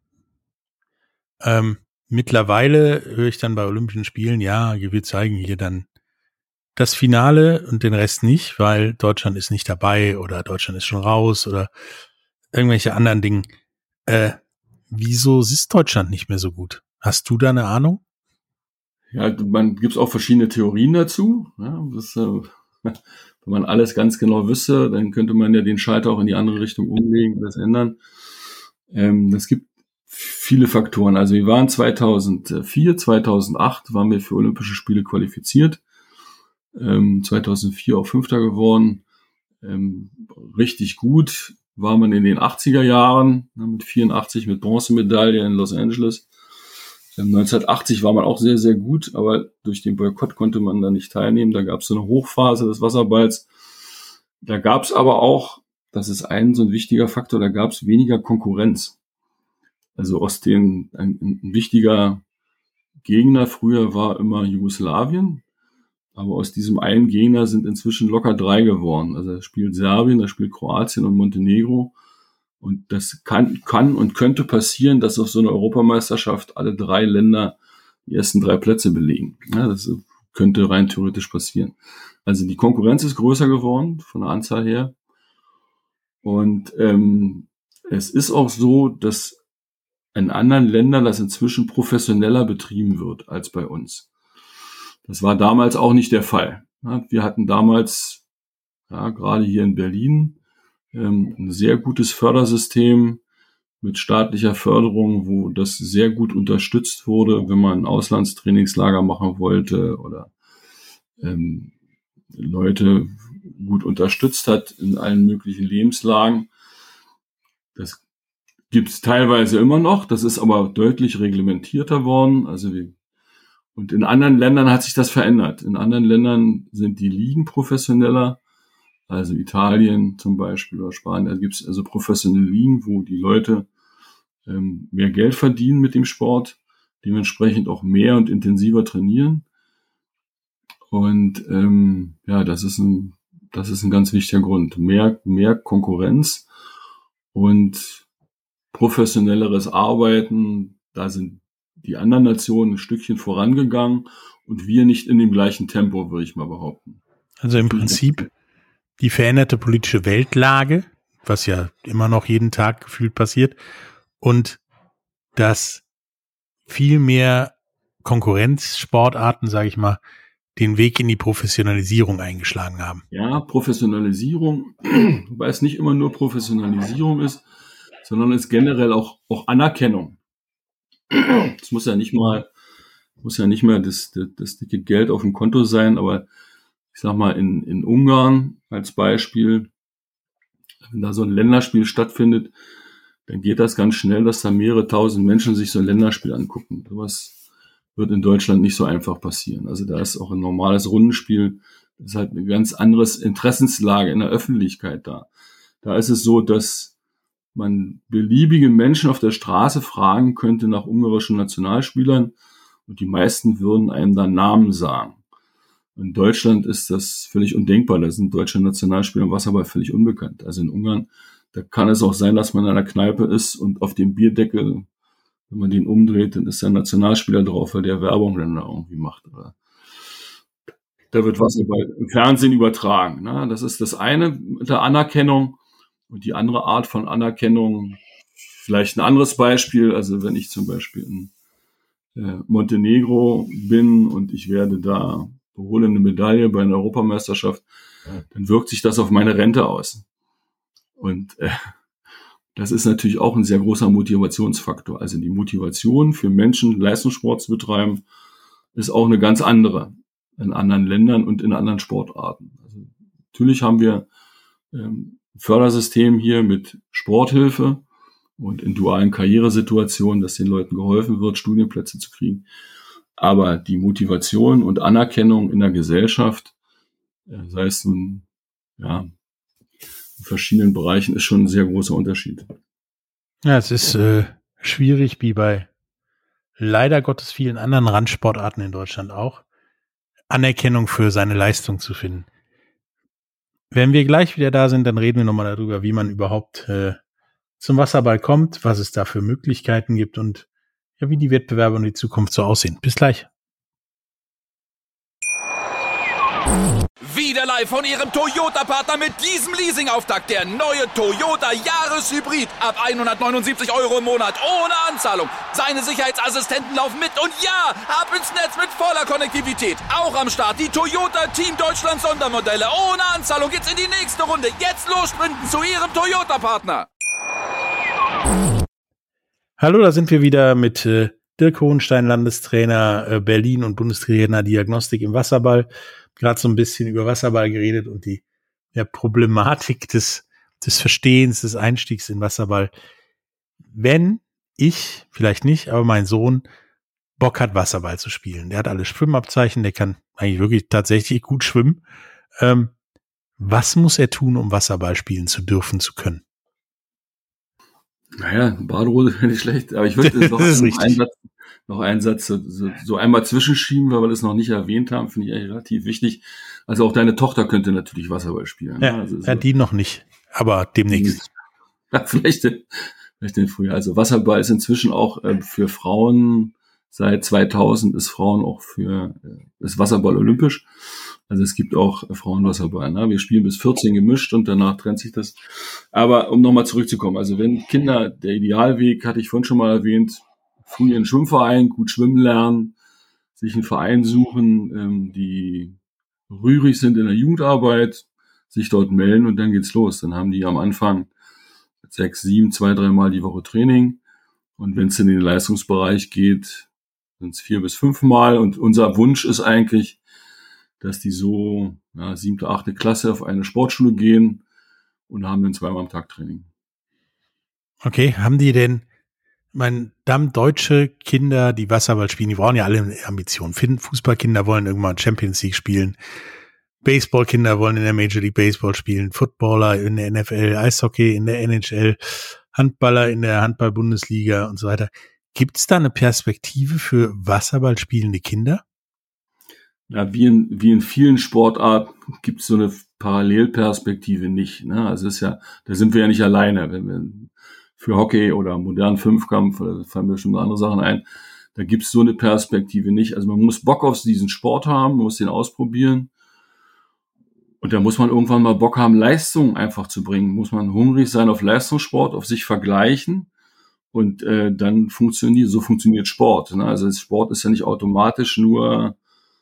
Speaker 3: Mittlerweile höre ich dann bei Olympischen Spielen, ja, wir zeigen hier dann das Finale und den Rest nicht, weil Deutschland ist nicht dabei oder Deutschland ist schon raus oder irgendwelche anderen Dinge. Wieso ist Deutschland nicht mehr so gut? Hast du da eine Ahnung?
Speaker 4: Ja, gibt's auch verschiedene Theorien dazu. Ja, wenn man alles ganz genau wüsste, dann könnte man ja den Schalter auch in die andere Richtung umlegen und das ändern. Es gibt viele Faktoren. Also wir waren 2004, 2008 waren wir für Olympische Spiele qualifiziert. 2004 auch Fünfter geworden. Richtig gut war man in den 80er Jahren, mit 84 mit Bronzemedaille in Los Angeles. 1980 war man auch sehr, sehr gut, aber durch den Boykott konnte man da nicht teilnehmen. Da gab es so eine Hochphase des Wasserballs. Da gab es aber auch, das ist so ein wichtiger Faktor, da gab es weniger Konkurrenz. Also ein wichtiger Gegner früher war immer Jugoslawien. Aber aus diesem einen Gegner sind inzwischen locker 3 geworden. Also da spielt Serbien, da spielt Kroatien und Montenegro. Und das kann und könnte passieren, dass auf so einer Europameisterschaft alle 3 Länder die ersten 3 Plätze belegen. Ja, das könnte rein theoretisch passieren. Also die Konkurrenz ist größer geworden von der Anzahl her. Und es ist auch so, dass in anderen Ländern das inzwischen professioneller betrieben wird als bei uns. Das war damals auch nicht der Fall. Wir hatten damals, gerade hier in Berlin, ein sehr gutes Fördersystem mit staatlicher Förderung, wo das sehr gut unterstützt wurde, wenn man ein Auslandstrainingslager machen wollte oder Leute gut unterstützt hat in allen möglichen Lebenslagen. Das gibt es teilweise immer noch, das ist aber deutlich reglementierter worden. Und in anderen Ländern hat sich das verändert. In anderen Ländern sind die Ligen professioneller, also Italien zum Beispiel oder Spanien. Da gibt es also professionelle Ligen, wo die Leute mehr Geld verdienen mit dem Sport, dementsprechend auch mehr und intensiver trainieren. Und das ist ein ganz wichtiger Grund. Mehr Konkurrenz und professionelleres Arbeiten. Da sind die anderen Nationen ein Stückchen vorangegangen und wir nicht in dem gleichen Tempo, würde ich mal behaupten.
Speaker 3: Also im Prinzip die veränderte politische Weltlage, was ja immer noch jeden Tag gefühlt passiert, und dass viel mehr Konkurrenzsportarten, sage ich mal, den Weg in die Professionalisierung eingeschlagen haben.
Speaker 4: Ja, Professionalisierung, wobei es nicht immer nur Professionalisierung ist, sondern es ist generell auch Anerkennung. Es muss ja nicht mal das dicke Geld auf dem Konto sein, aber ich sag mal, in Ungarn als Beispiel, wenn da so ein Länderspiel stattfindet, dann geht das ganz schnell, dass da mehrere tausend Menschen sich so ein Länderspiel angucken. Sowas wird in Deutschland nicht so einfach passieren. Also da ist auch ein normales Rundenspiel, das ist halt eine ganz andere Interessenslage in der Öffentlichkeit da. Da ist es so, dass man beliebige Menschen auf der Straße fragen könnte nach ungarischen Nationalspielern und die meisten würden einem dann Namen sagen. In Deutschland ist das völlig undenkbar. Da sind deutsche Nationalspieler im Wasserball völlig unbekannt. Also in Ungarn, da kann es auch sein, dass man in einer Kneipe ist und auf dem Bierdeckel, wenn man den umdreht, dann ist der Nationalspieler drauf, weil der Werbung dann da irgendwie macht. Oder da wird Wasserball im Fernsehen übertragen. Ne? Das ist das eine mit der Anerkennung. Und die andere Art von Anerkennung, vielleicht ein anderes Beispiel, also wenn ich zum Beispiel in Montenegro bin und ich werde da hole eine Medaille bei einer Europameisterschaft, dann wirkt sich das auf meine Rente aus. Und das ist natürlich auch ein sehr großer Motivationsfaktor. Also die Motivation für Menschen, Leistungssport zu betreiben, ist auch eine ganz andere in anderen Ländern und in anderen Sportarten. Also natürlich haben wir ein Fördersystem hier mit Sporthilfe und in dualen Karrieresituationen, dass den Leuten geholfen wird, Studienplätze zu kriegen. Aber die Motivation und Anerkennung in der Gesellschaft, sei es nun, in verschiedenen Bereichen, ist schon ein sehr großer Unterschied.
Speaker 3: Ja, es ist schwierig, wie bei leider Gottes vielen anderen Randsportarten in Deutschland auch, Anerkennung für seine Leistung zu finden. Wenn wir gleich wieder da sind, dann reden wir nochmal darüber, wie man überhaupt zum Wasserball kommt, was es da für Möglichkeiten gibt und ja, wie die Wettbewerbe und die Zukunft so aussehen. Bis gleich.
Speaker 1: Wieder live von Ihrem Toyota-Partner mit diesem Leasing-Auftakt. Der neue Toyota Jahreshybrid. Ab 179 € im Monat. Ohne Anzahlung. Seine Sicherheitsassistenten laufen mit. Und ja, ab ins Netz mit voller Konnektivität. Auch am Start die Toyota Team Deutschland Sondermodelle. Ohne Anzahlung geht's in die nächste Runde. Jetzt los sprinten zu Ihrem Toyota-Partner.
Speaker 3: Hallo, da sind wir wieder mit Dirk Hohenstein, Landestrainer Berlin und Bundestrainer Diagnostik im Wasserball. Gerade so ein bisschen über Wasserball geredet und die Problematik des Verstehens, des Einstiegs in Wasserball. Wenn ich, vielleicht nicht, aber mein Sohn Bock hat, Wasserball zu spielen. Der hat alle Schwimmabzeichen, der kann eigentlich wirklich tatsächlich gut schwimmen. Was muss er tun, um Wasserball spielen zu dürfen, zu können?
Speaker 4: Naja, Badehose wäre nicht schlecht, aber ich würde noch einen Satz so einmal zwischenschieben, weil wir das noch nicht erwähnt haben, finde ich eigentlich relativ wichtig. Also auch deine Tochter könnte natürlich Wasserball spielen.
Speaker 3: Ja,
Speaker 4: also
Speaker 3: die noch nicht, aber demnächst.
Speaker 4: Ja, vielleicht den Frühjahr. Also Wasserball ist inzwischen auch für Frauen, seit 2000 ist Wasserball olympisch. Also es gibt auch Frauenwasserball. Ne? Wir spielen bis 14 gemischt und danach trennt sich das. Aber um nochmal zurückzukommen, also wenn Kinder, der Idealweg, hatte ich vorhin schon mal erwähnt, früh in den Schwimmverein, gut schwimmen lernen, sich einen Verein suchen, die rührig sind in der Jugendarbeit, sich dort melden und dann geht's los. Dann haben die am Anfang 6, 7, 2, 3 Mal die Woche Training. Und wenn es in den Leistungsbereich geht, sind es 4 bis 5 Mal. Und unser Wunsch ist eigentlich, dass die so 7., 8. Klasse auf eine Sportschule gehen und haben dann 2-mal am Tag Training.
Speaker 3: Okay, haben die denn, dann deutsche Kinder, die Wasserball spielen, die brauchen ja alle Ambitionen. Fußballkinder wollen irgendwann Champions League spielen. Baseballkinder wollen in der Major League Baseball spielen. Footballer in der NFL, Eishockey in der NHL, Handballer in der Handball-Bundesliga und so weiter. Gibt es da eine Perspektive für Wasserball spielende Kinder?
Speaker 4: Ja, wie in vielen Sportarten gibt es so eine Parallelperspektive nicht. Ne? Also da sind wir ja nicht alleine. Wenn wir für Hockey oder modernen Fünfkampf, da fallen mir schon andere Sachen ein, da gibt es so eine Perspektive nicht. Also man muss Bock auf diesen Sport haben, man muss den ausprobieren. Und da muss man irgendwann mal Bock haben, Leistung einfach zu bringen. Muss man hungrig sein auf Leistungssport, auf sich vergleichen. Und dann funktioniert Sport. Ne? Also Sport ist ja nicht automatisch nur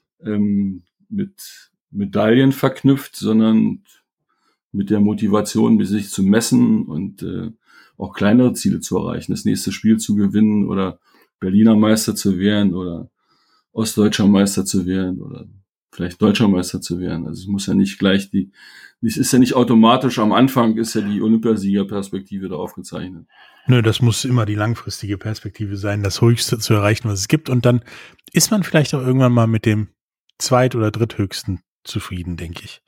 Speaker 4: mit Medaillen verknüpft, sondern mit der Motivation, sich zu messen und auch kleinere Ziele zu erreichen, das nächste Spiel zu gewinnen oder Berliner Meister zu werden oder Ostdeutscher Meister zu werden oder vielleicht Deutscher Meister zu werden. Also es muss ja nicht gleich es ist ja nicht automatisch, am Anfang ist ja die Olympiasiegerperspektive da aufgezeichnet.
Speaker 3: Nö, das muss immer die langfristige Perspektive sein, das Höchste zu erreichen, was es gibt. Und dann ist man vielleicht auch irgendwann mal mit dem Zweit- oder Dritthöchsten zufrieden, denke ich.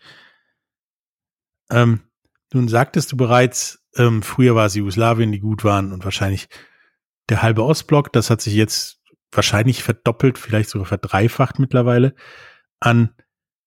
Speaker 3: Nun sagtest du bereits, früher war es Jugoslawien, die gut waren und wahrscheinlich der halbe Ostblock. Das hat sich jetzt wahrscheinlich verdoppelt, vielleicht sogar verdreifacht mittlerweile an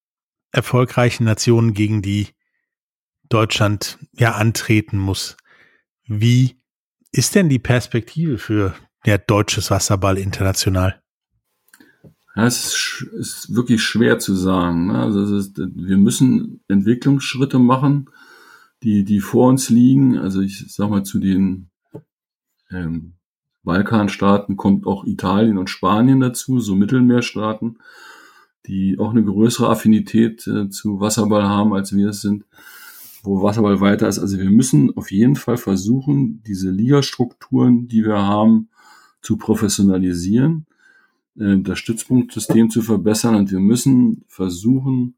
Speaker 3: erfolgreichen Nationen, gegen die Deutschland ja antreten muss. Wie ist denn die Perspektive für deutsches Wasserball international?
Speaker 4: Ja, es ist wirklich schwer zu sagen. Ne? Also wir müssen Entwicklungsschritte machen, die vor uns liegen. Also ich sag mal, zu den Balkanstaaten kommt auch Italien und Spanien dazu, so Mittelmeerstaaten, die auch eine größere Affinität zu Wasserball haben, als wir es sind, wo Wasserball weiter ist. Also wir müssen auf jeden Fall versuchen, diese Ligastrukturen, die wir haben, zu professionalisieren, das Stützpunktsystem zu verbessern, und wir müssen versuchen,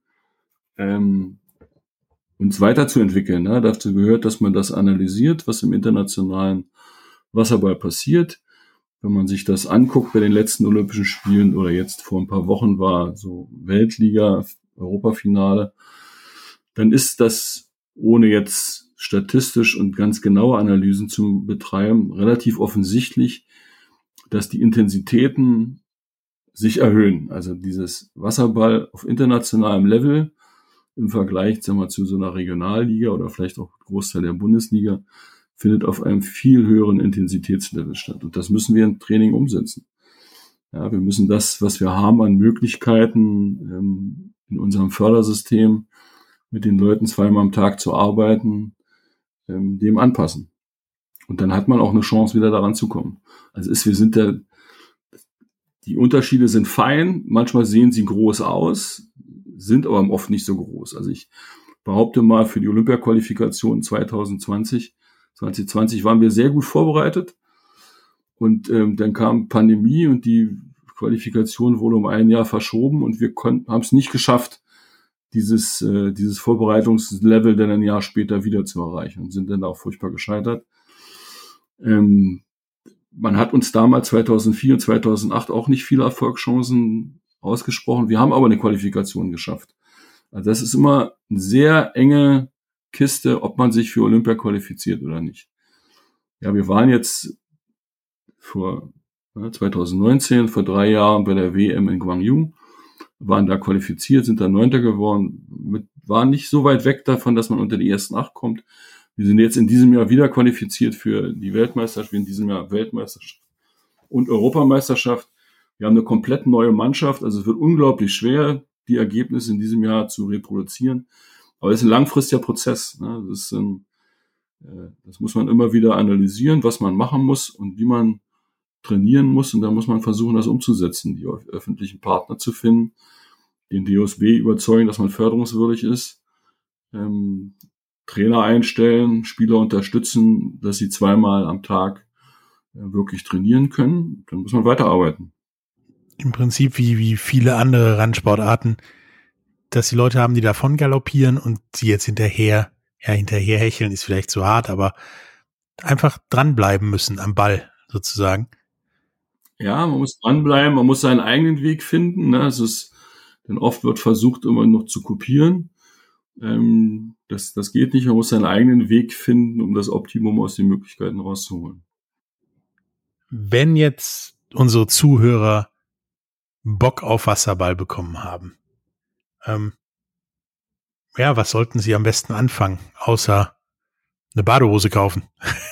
Speaker 4: uns weiterzuentwickeln. Ne? Dazu gehört, dass man das analysiert, was im internationalen Wasserball passiert. Wenn man sich das anguckt bei den letzten Olympischen Spielen oder jetzt vor ein paar Wochen war so Weltliga, Europafinale, dann ist das, ohne jetzt statistisch und ganz genaue Analysen zu betreiben, relativ offensichtlich, dass die Intensitäten sich erhöhen. Also dieses Wasserball auf internationalem Level im Vergleich, sagen wir, zu so einer Regionalliga oder vielleicht auch Großteil der Bundesliga findet auf einem viel höheren Intensitätslevel statt. Und das müssen wir im Training umsetzen. Ja, wir müssen das, was wir haben an Möglichkeiten in unserem Fördersystem, mit den Leuten zweimal am Tag zu arbeiten, dem anpassen. Und dann hat man auch eine Chance, wieder daran zu kommen. Also die Unterschiede sind fein, manchmal sehen sie groß aus, sind aber oft nicht so groß. Also ich behaupte mal, für die Olympia-Qualifikation 2020 waren wir sehr gut vorbereitet. Und dann kam Pandemie und die Qualifikation wurde um ein Jahr verschoben und wir haben es nicht geschafft, dieses Vorbereitungslevel dann ein Jahr später wieder zu erreichen und sind dann auch furchtbar gescheitert. Man hat uns damals 2004 und 2008 auch nicht viele Erfolgschancen ausgesprochen. Wir haben aber eine Qualifikation geschafft. Also das ist immer eine sehr enge Kiste, ob man sich für Olympia qualifiziert oder nicht. Ja, wir waren jetzt vor 2019, vor 3 Jahren bei der WM in Gwangju, waren da qualifiziert, sind dann 9. geworden, waren nicht so weit weg davon, dass man unter die ersten 8 kommt. Wir sind jetzt in diesem Jahr wieder qualifiziert für die Weltmeisterschaft, in diesem Jahr Weltmeisterschaft und Europameisterschaft. Wir haben eine komplett neue Mannschaft, also es wird unglaublich schwer, die Ergebnisse in diesem Jahr zu reproduzieren. Aber es ist ein langfristiger Prozess. Ne? Das muss man immer wieder analysieren, was man machen muss und wie man trainieren muss. Und da muss man versuchen, das umzusetzen, die öffentlichen Partner zu finden, den DOSB überzeugen, dass man förderungswürdig ist, Trainer einstellen, Spieler unterstützen, dass sie 2-mal am Tag wirklich trainieren können. Dann muss man weiterarbeiten.
Speaker 3: Im Prinzip wie viele andere Randsportarten, dass die Leute haben, die davon galoppieren und sie jetzt hinterher hecheln, ist vielleicht zu hart, aber einfach dranbleiben müssen am Ball sozusagen.
Speaker 4: Ja, man muss dranbleiben, man muss seinen eigenen Weg finden. Ne? Denn oft wird versucht, immer noch zu kopieren. Das geht nicht, man muss seinen eigenen Weg finden, um das Optimum aus den Möglichkeiten rauszuholen.
Speaker 3: Wenn jetzt unsere Zuhörer Bock auf Wasserball bekommen haben, was sollten sie am besten anfangen, außer eine Badehose kaufen?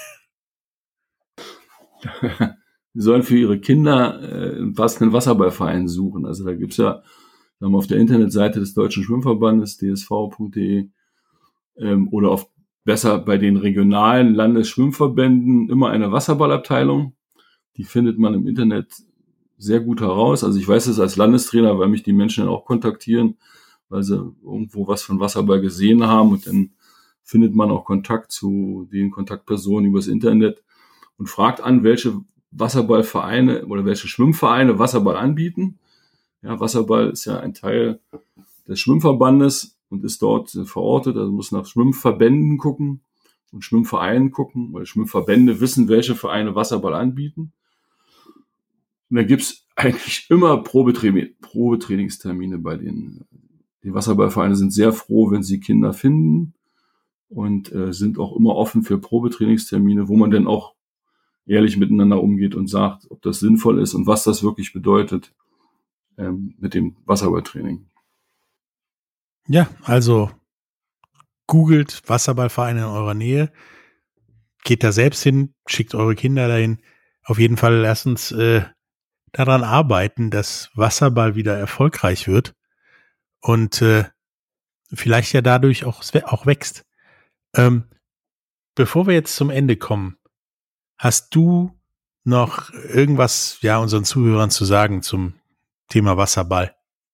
Speaker 4: Sie sollen für ihre Kinder einen passenden Wasserballverein suchen. Also da gibt's ja, wir haben auf der Internetseite des Deutschen Schwimmverbandes, dsv.de, oder besser bei den regionalen Landesschwimmverbänden immer eine Wasserballabteilung. Die findet man im Internet sehr gut heraus. Also ich weiß es als Landestrainer, weil mich die Menschen dann auch kontaktieren, weil sie irgendwo was von Wasserball gesehen haben, und dann findet man auch Kontakt zu den Kontaktpersonen übers Internet und fragt an, welche Wasserballvereine oder welche Schwimmvereine Wasserball anbieten. Ja, Wasserball ist ja ein Teil des Schwimmverbandes und ist dort verortet, also muss nach Schwimmverbänden gucken und Schwimmvereinen gucken, weil Schwimmverbände wissen, welche Vereine Wasserball anbieten. Und da gibt's eigentlich immer Probetrainingstermine bei denen. Die Wasserballvereine sind sehr froh, wenn sie Kinder finden und sind auch immer offen für Probetrainingstermine, wo man dann auch ehrlich miteinander umgeht und sagt, ob das sinnvoll ist und was das wirklich bedeutet mit dem Wasserballtraining.
Speaker 3: Ja, also googelt Wasserballvereine in eurer Nähe, geht da selbst hin, schickt eure Kinder dahin. Auf jeden Fall lasst uns daran arbeiten, dass Wasserball wieder erfolgreich wird und vielleicht ja dadurch auch wächst. Bevor wir jetzt zum Ende kommen, hast du noch irgendwas unseren Zuhörern zu sagen zum Thema Wasserball?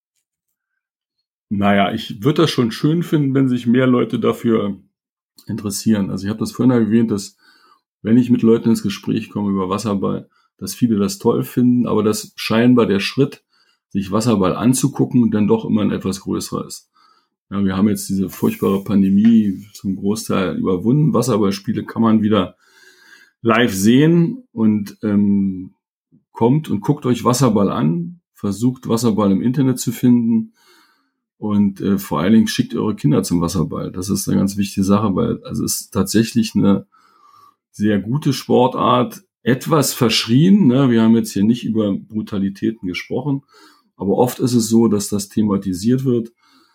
Speaker 4: Naja, ich würde das schon schön finden, wenn sich mehr Leute dafür interessieren. Also ich habe das vorhin erwähnt, dass wenn ich mit Leuten ins Gespräch komme über Wasserball, dass viele das toll finden, aber dass scheinbar der Schritt, sich Wasserball anzugucken, dann doch immer ein etwas größerer ist. Ja, wir haben jetzt diese furchtbare Pandemie zum Großteil überwunden. Wasserballspiele kann man wieder live sehen und kommt und guckt euch Wasserball an, versucht Wasserball im Internet zu finden und vor allen Dingen schickt eure Kinder zum Wasserball. Das ist eine ganz wichtige Sache, weil es ist tatsächlich eine sehr gute Sportart, etwas verschrien. Ne? Wir haben jetzt hier nicht über Brutalitäten gesprochen, aber oft ist es so, dass das thematisiert wird.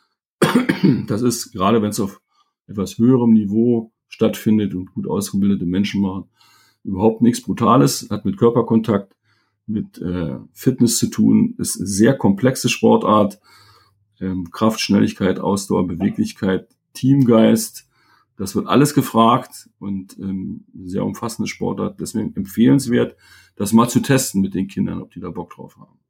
Speaker 4: Das ist, gerade wenn es auf etwas höherem Niveau stattfindet und gut ausgebildete Menschen machen, überhaupt nichts Brutales, hat mit Körperkontakt, mit Fitness zu tun, ist eine sehr komplexe Sportart, Kraft, Schnelligkeit, Ausdauer, Beweglichkeit, Teamgeist, das wird alles gefragt und sehr umfassende Sportart, deswegen empfehlenswert, das mal zu testen mit den Kindern, ob die da Bock drauf haben.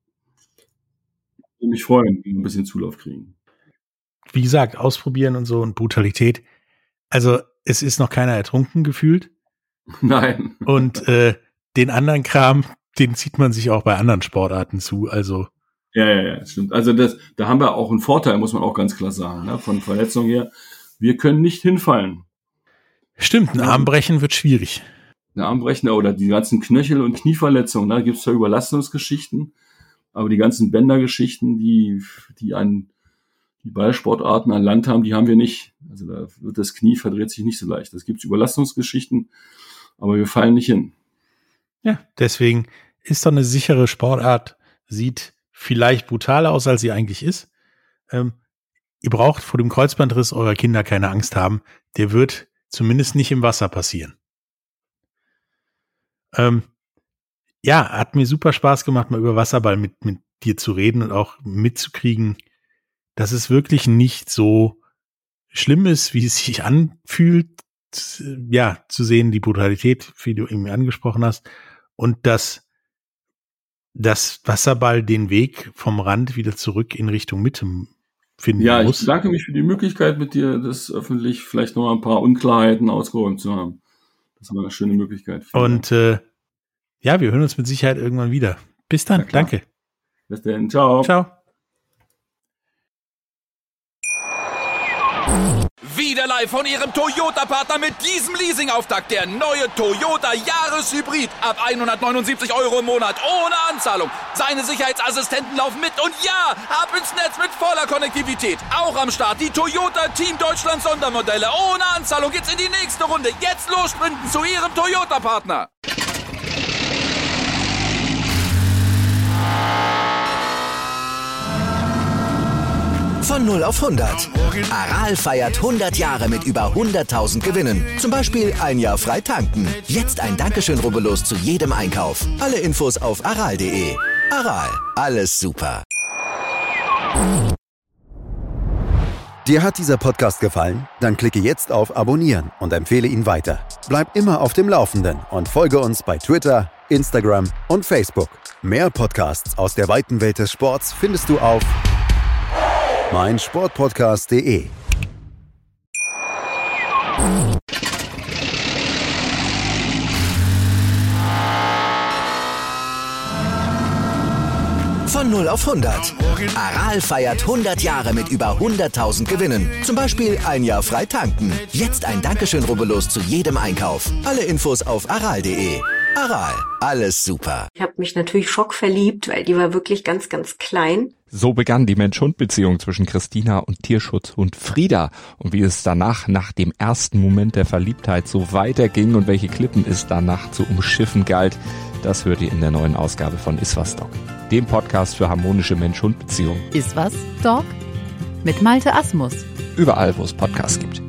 Speaker 4: Ich würde mich freuen, wenn wir ein bisschen Zulauf kriegen.
Speaker 3: Wie gesagt, ausprobieren und so und Brutalität. Also es ist noch keiner ertrunken gefühlt.
Speaker 4: Nein.
Speaker 3: Und den anderen Kram, den zieht man sich auch bei anderen Sportarten zu. Also
Speaker 4: Ja, stimmt. Also da haben wir auch einen Vorteil, muss man auch ganz klar sagen, ne? Von Verletzungen her. Wir können nicht hinfallen.
Speaker 3: Stimmt, ein Armbrechen wird schwierig.
Speaker 4: Ein Armbrechen oder die ganzen Knöchel- und Knieverletzungen, da gibt es ja Überlastungsgeschichten, aber die ganzen Bändergeschichten, die an die Ballsportarten an Land haben, die haben wir nicht. Also da wird das Knie verdreht sich nicht so leicht. Es gibt Überlastungsgeschichten, aber wir fallen nicht hin.
Speaker 3: Ja, deswegen ist doch eine sichere Sportart, sieht vielleicht brutaler aus, als sie eigentlich ist. Ihr braucht vor dem Kreuzbandriss eurer Kinder keine Angst haben. Der wird zumindest nicht im Wasser passieren. Hat mir super Spaß gemacht, mal über Wasserball mit dir zu reden und auch mitzukriegen, dass es wirklich nicht so schlimm ist, wie es sich anfühlt, zu sehen, die Brutalität, wie du eben angesprochen hast, und dass Wasserball den Weg vom Rand wieder zurück in Richtung Mitte finden muss.
Speaker 4: Ich bedanke mich für die Möglichkeit, mit dir das öffentlich vielleicht noch mal ein paar Unklarheiten ausgeräumt zu haben. Das war eine schöne Möglichkeit.
Speaker 3: Und wir hören uns mit Sicherheit irgendwann wieder. Bis dann, danke.
Speaker 4: Bis dann, ciao.
Speaker 3: Ciao.
Speaker 1: Wieder live von Ihrem Toyota-Partner mit diesem Leasing-Auftakt. Der neue Toyota Jahreshybrid. Ab 179 € im Monat. Ohne Anzahlung. Seine Sicherheitsassistenten laufen mit. Und ja, ab ins Netz mit voller Konnektivität. Auch am Start die Toyota Team Deutschland Sondermodelle. Ohne Anzahlung geht's in die nächste Runde. Jetzt los sprinten zu Ihrem Toyota-Partner.
Speaker 5: Von 0 auf 100. Aral feiert 100 Jahre mit über 100.000 Gewinnen. Zum Beispiel ein Jahr frei tanken. Jetzt ein Dankeschön, rubbellos zu jedem Einkauf. Alle Infos auf aral.de. Aral, alles super.
Speaker 2: Dir hat dieser Podcast gefallen? Dann klicke jetzt auf Abonnieren und empfehle ihn weiter. Bleib immer auf dem Laufenden und folge uns bei Twitter, Instagram und Facebook. Mehr Podcasts aus der weiten Welt des Sports findest du auf meinsportpodcast.de.
Speaker 5: Von 0 auf 100. Aral feiert 100 Jahre mit über 100.000 Gewinnen. Zum Beispiel ein Jahr frei tanken. Jetzt ein Dankeschön, rubbellos zu jedem Einkauf. Alle Infos auf aral.de. Aral, alles super.
Speaker 6: Ich habe mich natürlich schockverliebt, weil die war wirklich ganz, ganz klein.
Speaker 7: So begann die Mensch-Hund-Beziehung zwischen Christina und Tierschutzhund Frieda. Und wie es danach, nach dem ersten Moment der Verliebtheit, so weiterging und welche Klippen es danach zu umschiffen galt, das hört ihr in der neuen Ausgabe von Iswas Dog, dem Podcast für harmonische Mensch-Hund-Beziehungen.
Speaker 8: Iswas Dog? mit Malte Asmus.
Speaker 7: Überall, wo es Podcasts gibt.